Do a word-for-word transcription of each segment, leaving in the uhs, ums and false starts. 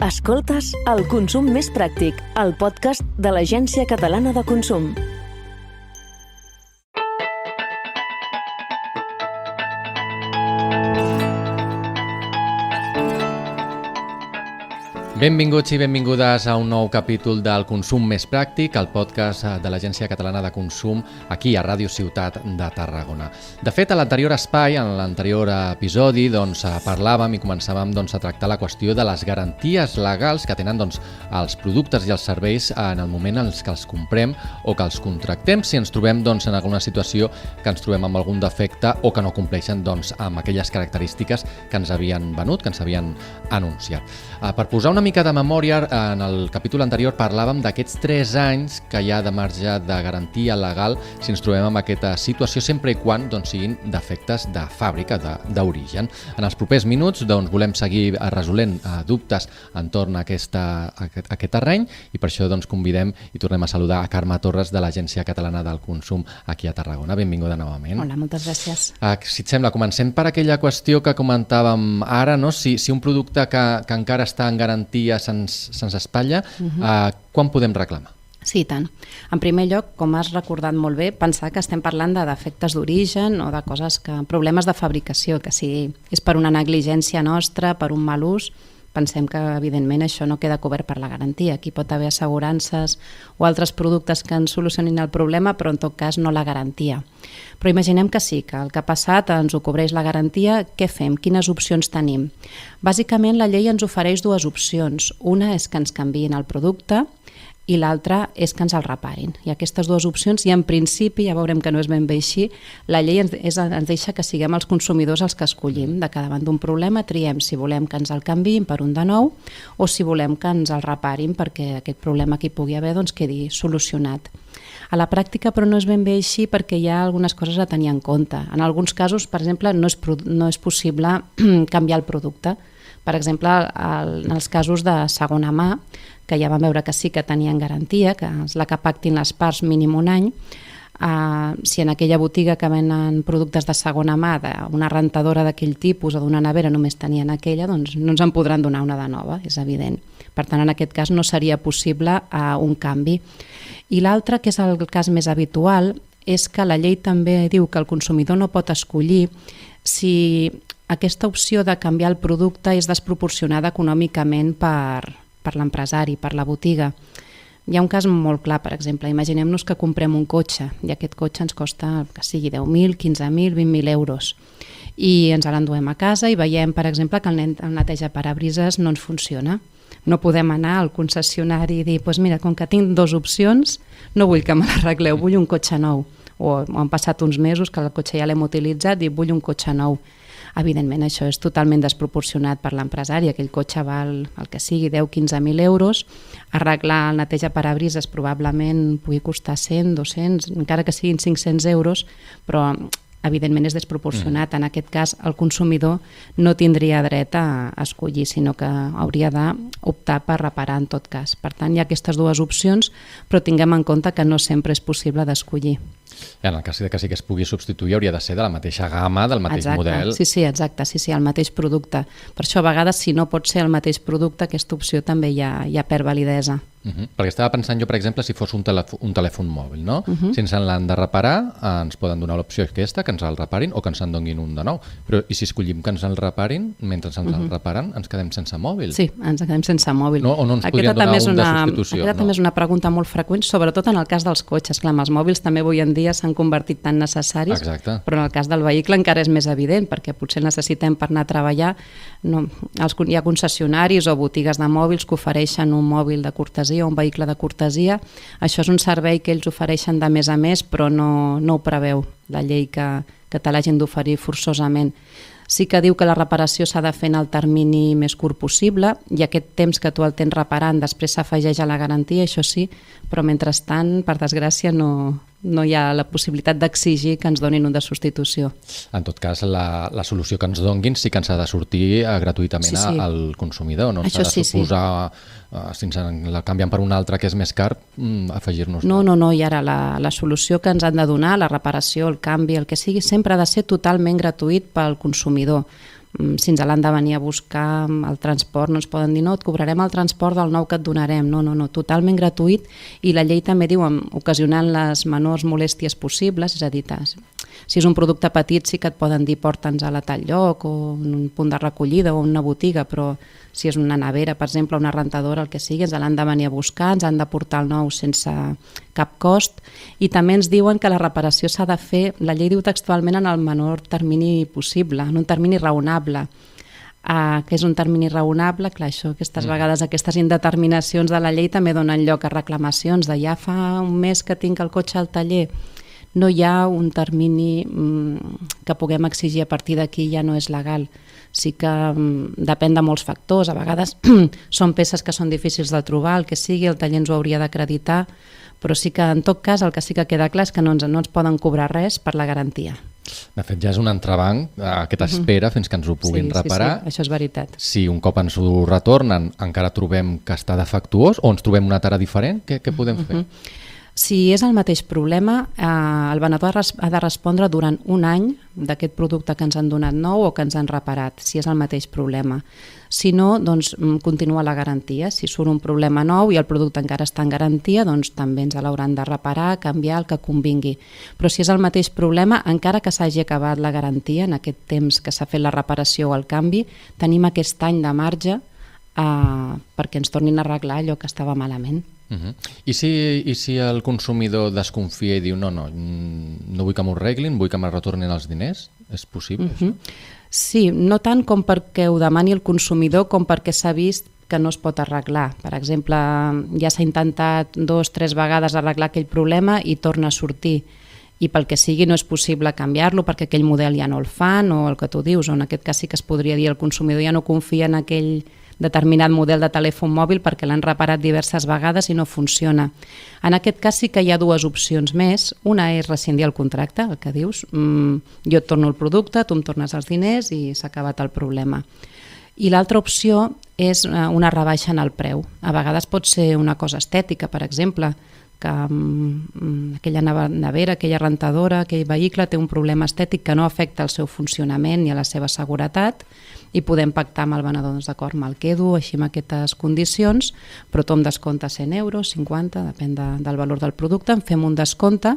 Escoltes El Consum Més Pràctic, el podcast de l'Agència Catalana de Consum. Benvinguts i benvingudes a un nou capítol del Consum Més Pràctic, el podcast de l'Agència Catalana de Consum, aquí a Ràdio Ciutat de Tarragona. De fet, a l'anterior espai, en l'anterior episodi, doncs, parlàvem i començàvem doncs, a tractar la qüestió de les garanties legals que tenen doncs, els productes i els serveis en el moment en què els comprem o que els contractem, si ens trobem doncs, en alguna situació que ens trobem amb algun defecte o que no compleixen doncs, amb aquelles característiques que ens havien venut, que ens havien anunciat. Per posar una mica de memòria, en el capítol anterior parlàvem d'aquests tres anys que hi ha de marge de garantia legal si ens trobem en aquesta situació, sempre i quan doncs, siguin defectes de fàbrica, d'origen. En els propers minuts doncs, volem seguir resolent dubtes entorn a, aquesta, a, aquest, a aquest terreny i per això doncs, convidem i tornem a saludar a Carme Torres de l'Agència Catalana del Consum aquí a Tarragona. Benvinguda novament. Hola, moltes gràcies. Uh, si et sembla, comencem per aquella qüestió que comentàvem ara, no? si, si un producte que, que encara està en garantia se'ns se'ns espatlla, uh-huh. uh, quan podem reclamar? Sí, i tant. En primer lloc, com has recordat molt bé, pensar que estem parlant de defectes d'origen o de coses que, problemes de fabricació, que si és per una negligència nostra, per un mal ús, pensem que, evidentment, això no queda cobert per la garantia. Aquí pot haver assegurances o altres productes que ens solucionin el problema, però en tot cas no la garantia. Però imaginem que sí, que el que ha passat ens ho cobreix la garantia. Què fem? Quines opcions tenim? Bàsicament, la llei ens ofereix dues opcions. Una és que ens canviïn el producte i l'altra és que ens el reparin. I aquestes dues opcions, i en principi, ja veurem que no és ben bé així, la llei ens, és, ens deixa que siguem els consumidors els que escollim. De cada davant d'un problema triem si volem que ens el canviïn per un de nou o si volem que ens el reparin perquè aquest problema que hi pugui haver doncs, quedi solucionat. A la pràctica, però, no és ben bé així perquè hi ha algunes coses a tenir en compte. En alguns casos, per exemple, no és, no és possible canviar el producte. Per exemple, en els casos de segona mà, que ja vam veure que sí que tenien garantia, que és la que pactin les parts mínim un any, uh, si en aquella botiga que venen productes de segona mà, d'una rentadora d'aquell tipus o d'una nevera només tenien aquella, doncs no ens en podran donar una de nova, és evident. Per tant, en aquest cas no seria possible uh, un canvi. I l'altre, que és el cas més habitual, és que la llei també diu que el consumidor no pot escollir si aquesta opció de canviar el producte és desproporcionada econòmicament per, per l'empresari, per la botiga. Hi ha un cas molt clar, per exemple, imaginem-nos que comprem un cotxe i aquest cotxe ens costa que sigui deu mil, quinze mil, vint mil euros i ens l'enduem a casa i veiem, per exemple, que el neteja parabrises no ens funciona. No podem anar al concessionari i dir, pues mira, com que tinc dues opcions, no vull que me l'arregleu, vull un cotxe nou. O han passat uns mesos que el cotxe ja l'hem utilitzat i vull un cotxe nou. Evidentment, això és totalment desproporcionat per l'empresari. Aquell cotxe val el que sigui, deu a quinze mil euros. Arreglar el neteja parabrises probablement pugui costar cent, dos-cents, encara que siguin cinc-cents euros, però evidentment és desproporcionat. Mm. En aquest cas, el consumidor no tindria dret a escollir, sinó que hauria d'optar per reparar en tot cas. Per tant, hi ha aquestes dues opcions, però tinguem en compte que no sempre és possible d'escollir. En el cas que sí que es pugui substituir hauria de ser de la mateixa gamma, del mateix exacte. model. Sí, sí, exacte, sí, sí, el mateix producte. Per això a vegades si no pot ser el mateix producte, aquesta opció també ja, ja perd validesa. Uh-huh. Perquè estava pensant jo, per exemple, si fos un, telèfon, un telèfon mòbil, no? Uh-huh. Si ens l'han de reparar, ens poden donar l'opció aquesta, que ens el reparin o que ens en donin un de nou. Però i si escollim que ens el reparin, mentre ens uh-huh. el reparen, ens quedem sense mòbil? Sí, ens quedem sense mòbil. No, o no ens aquesta podrien donar un una, de substitució? Aquesta no. també és una pregunta molt freqüent, sobretot en el cas dels cotxes. Clar, amb els mòbils també avui en dia s'han convertit tan necessaris, exacte. Però en el cas del vehicle encara és més evident, perquè potser necessitem per anar a treballar, no, els, hi ha concessionaris o botigues de mòbils que ofereixen un mòbil de cortesia o un vehicle de cortesia. Això és un servei que ells ofereixen de més a més, però no, no ho preveu la llei que, que te l'hagin d'oferir forçosament. Sí que diu que la reparació s'ha de fer en el termini més curt possible i aquest temps que tu el tens reparant després s'afegeix a la garantia, això sí, però mentrestant, per desgràcia, no, no hi ha la possibilitat d'exigir que ens donin un de substitució. En tot cas, la, la solució que ens donguin sí que ens ha de sortir eh, gratuïtament sí, sí. al consumidor, no ens ha de sí, suposar, sí. eh, si ens la canvien per una altra que és més car, mm, afegir-nos. No, no, no, i ara la, la solució que ens han de donar, la reparació, el canvi, el que sigui, sempre ha de ser totalment gratuït pel consumidor. si ens l'han de venir a buscar el transport, no ens poden dir no, et cobrarem el transport del nou que et donarem, no, no, no, totalment gratuït, i la llei també diu ocasionant les menors molèsties possibles, és a dir, si és un producte petit sí que et poden dir porta'ns a la tal lloc o un punt de recollida o una botiga, però si és una nevera, per exemple, una rentadora, el que sigui, ens l'han de venir a buscar, ens han de portar el nou sense cap cost, i també ens diuen que la reparació s'ha de fer, la llei diu textualment, en el menor termini possible, en un termini raonable. Uh, que és un termini raonable, clar, això, aquestes vegades aquestes indeterminacions de la llei també donen lloc a reclamacions de ja fa un mes que tinc el cotxe al taller, no hi ha un termini mm, que puguem exigir a partir d'aquí, ja no és legal. Sí que mm, depèn de molts factors, a vegades són peces que són difícils de trobar, el que sigui, el taller ens ho hauria d'acreditar, però sí que en tot cas el que sí que queda clar és que no ens, no ens poden cobrar res per la garantia. De fet, ja és un entrebanc aquesta espera fins que ens ho puguin sí, reparar. Sí, sí, això és veritat. Si un cop ens ho retornen encara trobem que està defectuós o ens trobem una tara diferent, què, què podem fer? Si és el mateix problema, eh, el venedor ha de respondre durant un any d'aquest producte que ens han donat nou o que ens han reparat, si és el mateix problema. Si no, doncs continua la garantia. Si surt un problema nou i el producte encara està en garantia, doncs també ens l'hauran de reparar, canviar, el que convingui. Però si és el mateix problema, encara que s'hagi acabat la garantia, en aquest temps que s'ha fet la reparació o el canvi, tenim aquest any de marge eh, perquè ens tornin a arreglar allò que estava malament. Uh-huh. I, si, I si el consumidor desconfia i diu no, no, no vull que m'ho arreglin, vull que me retornin els diners, és possible? Uh-huh. Això? Sí, no tant com perquè ho demani el consumidor com perquè s'ha vist que no es pot arreglar. Per exemple, ja s'ha intentat dos o tres vegades arreglar aquell problema i torna a sortir, i pel que sigui no és possible canviar-lo perquè aquell model ja no el fan, o el que tu dius, o en aquest cas sí que es podria dir el consumidor ja no confia en aquell determinat model de telèfon mòbil perquè l'han reparat diverses vegades i no funciona. En aquest cas sí que hi ha dues opcions més. Una és rescindir el contracte, el que dius, mm, jo et torno el producte, tu em tornes els diners i s'ha acabat el problema. I l'altra opció és una rebaixa en el preu. A vegades pot ser una cosa estètica, per exemple, que mm, aquella nevera, aquella rentadora, aquell vehicle té un problema estètic que no afecta el seu funcionament ni a la seva seguretat, i podem pactar amb el venedor, doncs d'acord, me'l quedo així amb aquestes condicions, però tu em descomptes cent euros, cinquanta, depèn de, del valor del producte, em fem un descompte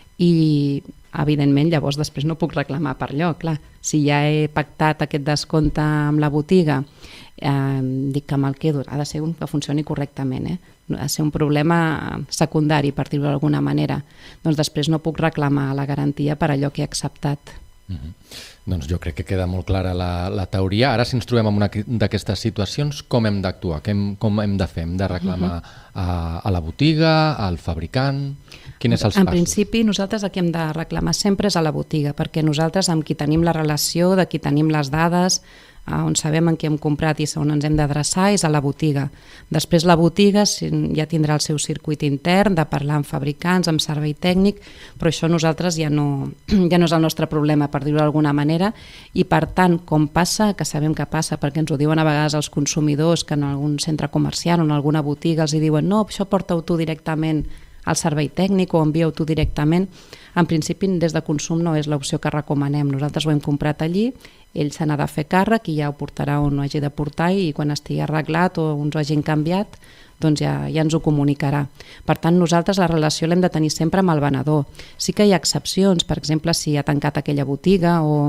i evidentment llavors després no puc reclamar per allò, clar. Si ja he pactat aquest descompte amb la botiga, eh, dic que me'l quedo, ha de ser un que funcioni correctament, eh? Ha de ser un problema secundari, per dir-ho d'alguna manera. Doncs després no puc reclamar la garantia per allò que he acceptat. Uh-huh. Doncs jo crec que queda molt clara la, la teoria. Ara, si ens trobem en una d'aquestes situacions, com hem d'actuar? Com hem de fer? Hem de reclamar uh-huh. a, a la botiga, al fabricant? Quins són els en passos? principi, nosaltres el que hem de reclamar sempre és a la botiga, perquè nosaltres amb qui tenim la relació, de qui tenim les dades, on sabem en què hem comprat i on ens hem d'adreçar és a la botiga. Després la botiga ja tindrà el seu circuit intern de parlar amb fabricants, amb servei tècnic, però això nosaltres ja no, ja no és el nostre problema, per dir-ho d'alguna manera, i per tant, com passa, que sabem que passa, perquè ens ho diuen a vegades els consumidors, que en algun centre comercial o en alguna botiga els hi diuen no, això porta-ho tu directament al servei tècnic o envia-ho tu directament. En principi, des de consum no és l'opció que recomanem. Nosaltres ho hem comprat allí, ell se n'ha de fer càrrec i ja ho portarà on ho hagi de portar i quan estigui arreglat o ens ho hagin canviat, doncs ja, ja ens ho comunicarà. Per tant, nosaltres la relació l'hem de tenir sempre amb el venedor. Sí que hi ha excepcions, per exemple, si ha tancat aquella botiga o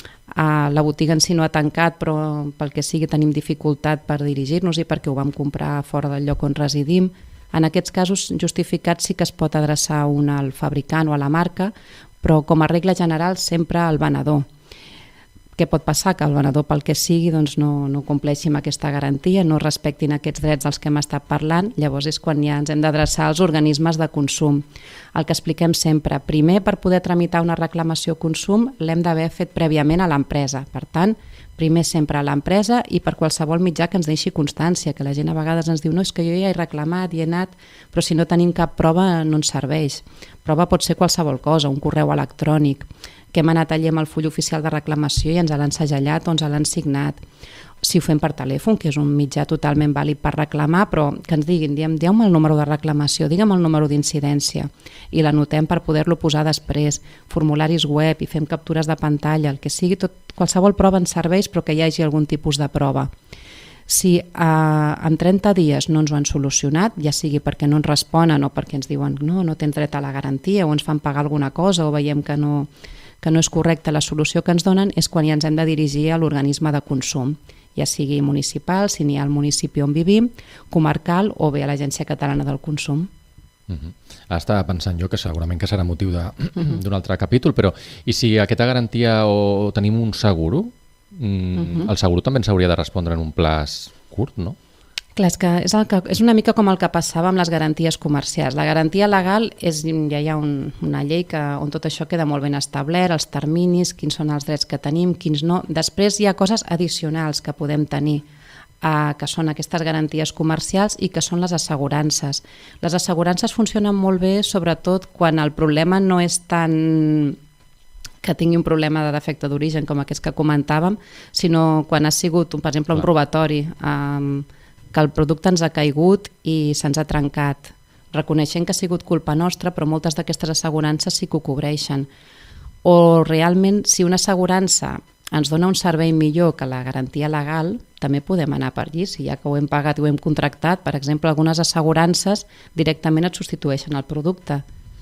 Uh, la botiga en si no ha tancat, però pel que sigui tenim dificultat per dirigir-nos i perquè ho vam comprar fora del lloc on residim. En aquests casos justificats sí que es pot adreçar un al fabricant o a la marca, però com a regla general sempre al venedor. Què pot passar? Que el venedor pel que sigui doncs no, no compleixi amb aquesta garantia, no respectin aquests drets dels que hem estat parlant, llavors és quan ja ens hem d'adreçar als organismes de consum. El que expliquem sempre, primer per poder tramitar una reclamació consum l'hem d'haver fet prèviament a l'empresa, per tant, primer sempre a l'empresa i per qualsevol mitjà que ens deixi constància, que la gent a vegades ens diu no, és que jo ja he reclamat i he anat, però si no tenim cap prova no ens serveix. Prova pot ser qualsevol cosa, un correu electrònic, que hem anat allà amb el full oficial de reclamació i ens l'han segellat o ens l'han signat, si ho fem per telèfon, que és un mitjà totalment vàlid per reclamar, però que ens diguin, diguem, dieu-me el número de reclamació, digue'm el número d'incidència, i l'anotem per poder-lo posar després, formularis web, i fem captures de pantalla, el que sigui, tot, qualsevol prova ens serveix, però que hi hagi algun tipus de prova. Si eh, en trenta dies no ens ho han solucionat, ja sigui perquè no ens responen o perquè ens diuen no, no tens dret a la garantia, o ens fan pagar alguna cosa, o veiem que no, que no és correcta la solució que ens donen, és quan ja ens hem de dirigir a l'organisme de consum, ja sigui municipal, si n'hi ha al municipi on vivim, comarcal o bé a l'Agència Catalana del Consum. Uh-huh. Ara estava pensant jo que segurament que serà motiu d'un uh-huh. altre capítol, però i si aquesta garantia o tenim un seguro, mm, uh-huh. el seguro també ens hauria de respondre en un plaç curt, no? Clar, és, que és, el que, és una mica com el que passava amb les garanties comercials. La garantia legal, és, ja hi ha un, una llei que, on tot això queda molt ben establert, els terminis, quins són els drets que tenim, quins no. Després hi ha coses addicionals que podem tenir, eh, que són aquestes garanties comercials i que són les assegurances. Les assegurances funcionen molt bé, sobretot quan el problema no és tan que tingui un problema de defecte d'origen com aquests que comentàvem, sinó quan ha sigut, per exemple, un robatori, eh, que el producte ens ha caigut i se'ns ha trencat. Reconeixent que ha sigut culpa nostra, però moltes d'aquestes assegurances sí que ho cobreixen. O realment, si una assegurança ens dona un servei millor que la garantia legal, també podem anar per allí. Si ja que ho hem pagat i ho hem contractat, per exemple, algunes assegurances directament et substitueixen el producte.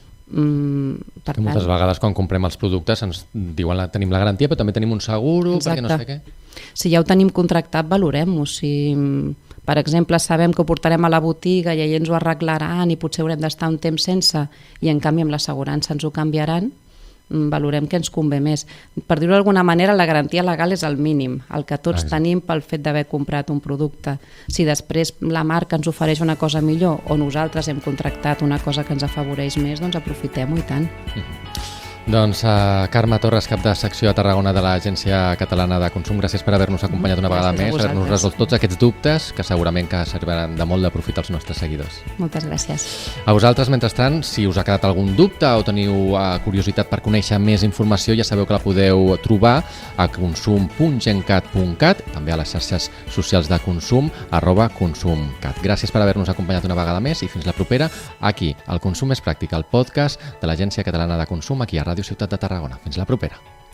Mm, per tant... Moltes vegades quan comprem els productes ens diuen que tenim la garantia, però també tenim un seguro, perquè no sé què. Si ja ho tenim contractat, valorem-ho. Si, per exemple, sabem que ho portarem a la botiga i allà ens ho arreglaran i potser haurem d'estar un temps sense i en canvi amb l'assegurança ens ho canviaran, valorem que ens convé més. Per dir-ho d'alguna manera, la garantia legal és el mínim, el que tots Exacte. tenim pel fet d'haver comprat un producte. Si després la marca ens ofereix una cosa millor o nosaltres hem contractat una cosa que ens afavoreix més, doncs aprofitem-ho i tant. Mm-hmm. Doncs uh, Carme Torres, cap de secció a Tarragona de l'Agència Catalana de Consum, gràcies per haver-nos acompanyat una vegada més, per haver-nos resolt tots aquests dubtes que segurament que serviran de molt de profit als nostres seguidors. Moltes gràcies. A vosaltres, mentrestant, si us ha quedat algun dubte o teniu uh, curiositat per conèixer més informació, ja sabeu que la podeu trobar a consum punt gencat punt cat, també a les xarxes socials de Consum, arroba consumcat. Gràcies per haver-nos acompanyat una vegada més i fins la propera, aquí, al Consum és Pràctic, el podcast de l'Agència Catalana de Consum, aquí a Ràdio Ciutat de Tarragona. Fins la propera.